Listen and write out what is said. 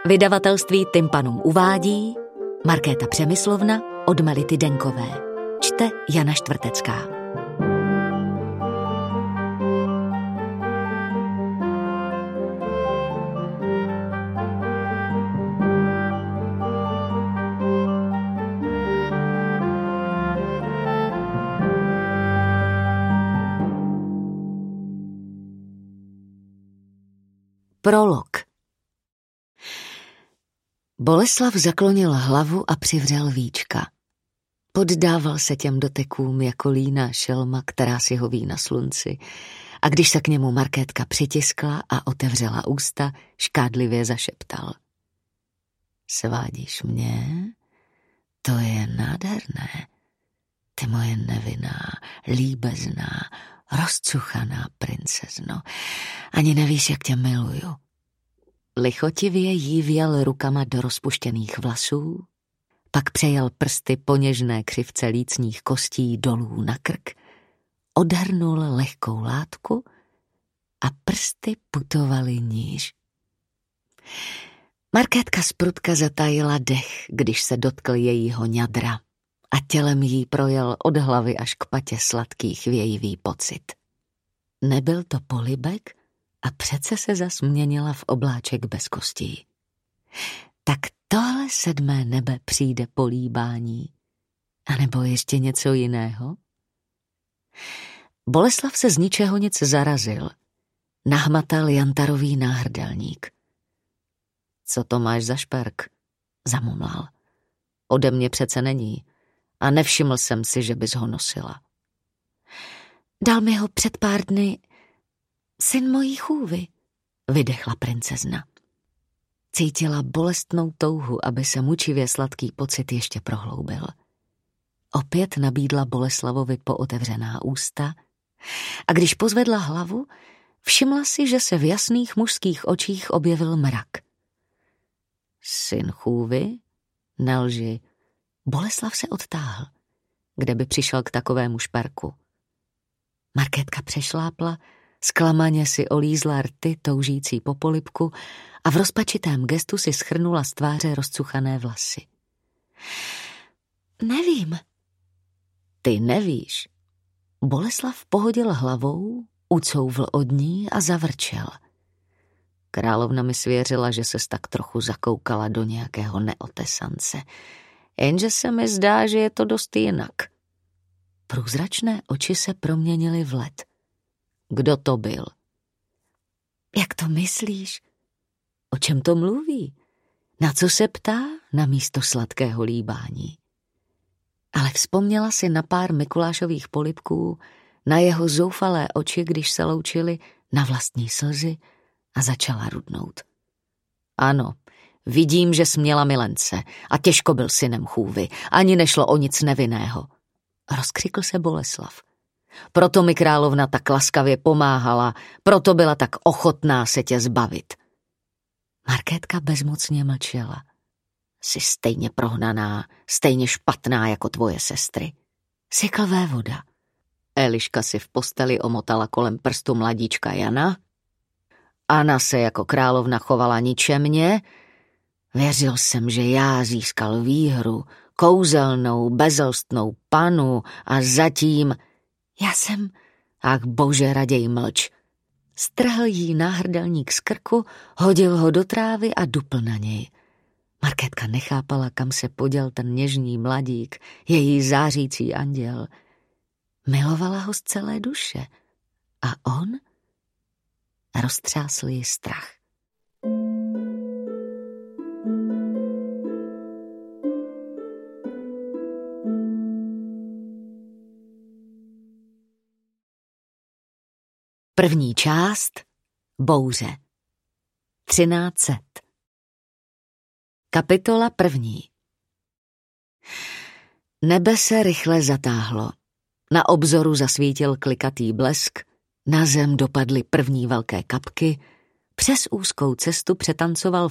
Vydavatelství Tympanum uvádí Markéta Přemyslovna od Melity Denkové. Čte Jana Štvrtecká. Prolog. Boleslav zaklonil hlavu a přivřel víčka. Poddával se těm dotekům jako líná šelma, která si hoví na slunci, a když se k němu Markétka přitiskla a otevřela ústa, škádlivě zašeptal. Svádíš mě? To je nádherné. Ty moje nevinná, líbezná, rozcuchaná princezno. Ani nevíš, jak tě miluju. Lichotivě jí vjel rukama do rozpuštěných vlasů, pak přejel prsty po něžné křivce lícních kostí dolů na krk, odhrnul lehkou látku a prsty putovaly níž. Markétka zprudka zatajila dech, když se dotkl jejího ňadra, a tělem jí projel od hlavy až k patě sladký chvějivý pocit. Nebyl to polibek a přece se zas měnila v obláček bez kostí. Tak tohle 7. nebe přijde políbání. A nebo ještě něco jiného? Boleslav se z ničeho nic zarazil. Nahmatal jantarový náhrdelník. Co to máš za šperk? Zamumlal. Ode mě přece není. A nevšiml jsem si, že bys ho nosila. Dal mi ho před pár dny syn mojí chůvy, vydechla princezna. Cítila bolestnou touhu, aby se mučivě sladký pocit ještě prohloubil. Opět nabídla Boleslavovi pootevřená ústa a když pozvedla hlavu, všimla si, že se v jasných mužských očích objevil mrak. Syn chůvy? Nelži. Boleslav se odtáhl. Kde by přišel k takovému šperku? Markétka přešlápla, zklamaně si olízla rty toužící po polibku a v rozpačitém gestu si schrnula z tváře rozcuchané vlasy. Nevím. Ty nevíš. Boleslav pohodil hlavou, ucouvl od ní a zavrčel. Královna mi svěřila, že ses tak trochu zakoukala do nějakého neotesance. Jenže se mi zdá, že je to dost jinak. Průzračné oči se proměnily v led. Kdo to byl? Jak to myslíš? O čem to mluví? Na co se ptá na místo sladkého líbání? Ale vzpomněla si na pár Mikulášových polibků, na jeho zoufalé oči, když se loučili, na vlastní slzy a začala rudnout. Ano, vidím, že směla milence a těžko byl synem chůvy, ani nešlo o nic nevinného. Rozkřikl se Boleslav. Proto mi královna tak laskavě pomáhala, proto byla tak ochotná se tě zbavit. Markétka bezmocně mlčela. Jsi stejně prohnaná, stejně špatná jako tvoje sestry. Sykl vévoda. Eliška si v posteli omotala kolem prstu mladíčka Jana. Anna se jako královna chovala ničemně. Věřil jsem, že já získal výhru, kouzelnou, bezelstnou panu a zatím... Ach bože, raději mlč. Strhl jí náhrdelník z krku, hodil ho do trávy a dupl na něj. Markétka nechápala, kam se poděl ten něžný mladík, její zářící anděl. Milovala ho z celé duše. A on? Roztřásl ji strach. První část. Bouře. 1300. Kapitola 1. Nebe se rychle zatáhlo. Na obzoru zasvítil klikatý blesk, na zem dopadly první velké kapky, přes úzkou cestu přetancoval